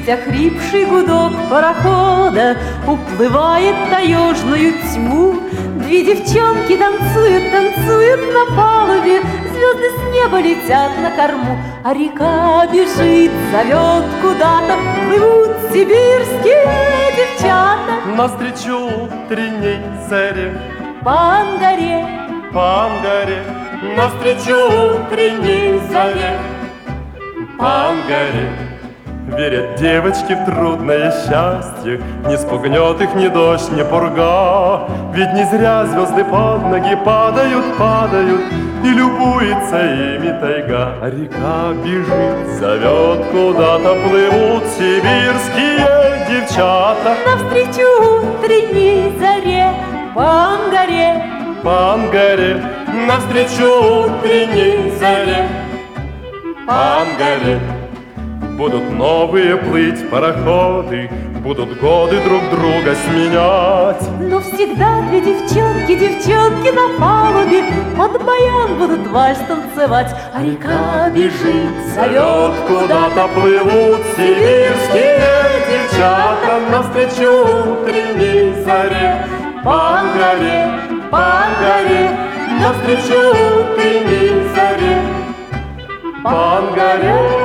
охрипший гудок парохода уплывает в таежную тьму. Две девчонки танцуют, танцуют на палубе, звезды с неба летят на корму, а река бежит, зовет куда-то, плывут сибирские девчата. Навстречу утренней заре, по Ангаре, по Ангаре, навстречу утренней заре, по Ангаре. Верят девочки в трудное счастье, не спугнет их ни дождь, ни пурга. Ведь не зря звезды под ноги падают, падают, и любуется ими тайга. А река бежит, зовет куда-то, плывут сибирские девчата. навстречу утренней заре, по Ангаре, По Ангаре, навстречу утренней заре, по Ангаре. Будут новые плыть пароходы, будут годы друг друга сменять. но всегда две девчонки, девчонки на палубе под баян будут вальс танцевать, а река бежит, Зовет куда-то, плывут сибирские девчата. Навстречу утренней заре, по Ангаре, по Ангаре, навстречу утренней заре, по Ангаре.